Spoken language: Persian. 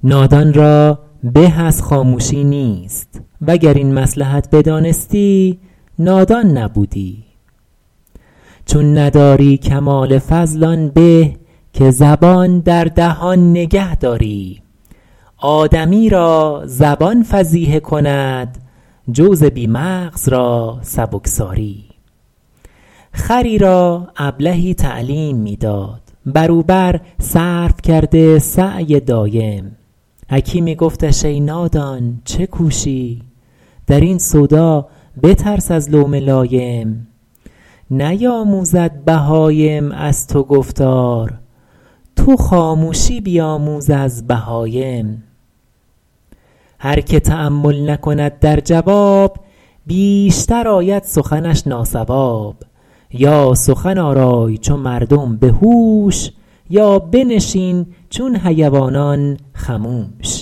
نادان را به از خاموشی نیست، وگر این مصلحت بدانستی نادان نبودی. چون نداری کمال فضل آن به، که زبان در دهان نگه داری. آدمی را زبان فضیحه کند، جوز بی مغز را سبکساری. خری را ابلهی تعلیم می داد، بر او بر صرف کرده سعی دایم. حکیمی گفتش ای نادان چه کوشی، در این سودا بترس از لوم لایم. نیاموزد بهایم از تو گفتار، تو خاموشی بیاموز از بهایم. هر که تأمل نکند در جواب، بیشتر آید سخنش ناصواب. یا سخن آرای چو مردم به هوش، یا بنشین چون حیوانان خموش.